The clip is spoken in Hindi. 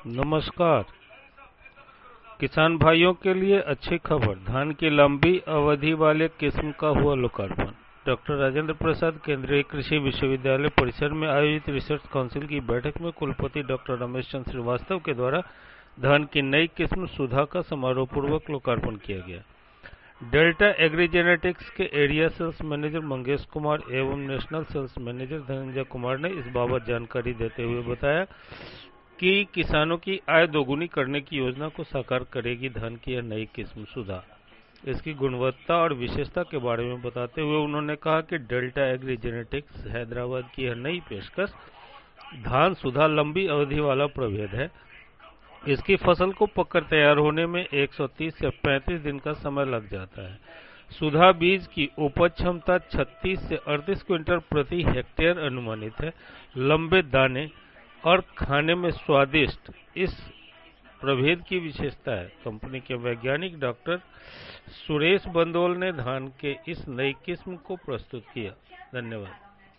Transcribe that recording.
नमस्कार किसान भाइयों के लिए अच्छी खबर। धान की लंबी अवधि वाले किस्म का हुआ लोकार्पण। डॉक्टर राजेंद्र प्रसाद केंद्रीय कृषि विश्वविद्यालय परिसर में आयोजित रिसर्च काउंसिल की बैठक में कुलपति डॉक्टर रमेश चंद्र श्रीवास्तव के द्वारा धान की नई किस्म सुधा का समारोह पूर्वक लोकार्पण किया गया। डेल्टा एग्रीजेनेटिक्स के area sales manager Mangesh Kumar एवं national sales manager Dhananjay Kumar ने इस बाबत जानकारी देते हुए बताया कि किसानों की आय दोगुनी करने की योजना को साकार करेगी धान की यह नई किस्म सुधा। इसकी गुणवत्ता और विशेषता के बारे में बताते हुए उन्होंने कहा कि डेल्टा एग्री जेनेटिक्स हैदराबाद की यह नई पेशकश धान सुधा लंबी अवधि वाला प्रभेद है। इसकी फसल को पककर तैयार होने में 130 से 35 दिन का समय लग जाता है। सुधा बीज की उपज क्षमता 36 से 38 क्विंटल प्रति हेक्टेयर अनुमानित है। लंबे दाने और खाने में स्वादिष्ट इस प्रभेद की विशेषता है। कंपनी के वैज्ञानिक डॉक्टर सुरेश बंदोल ने धान के इस नई किस्म को प्रस्तुत किया। धन्यवाद।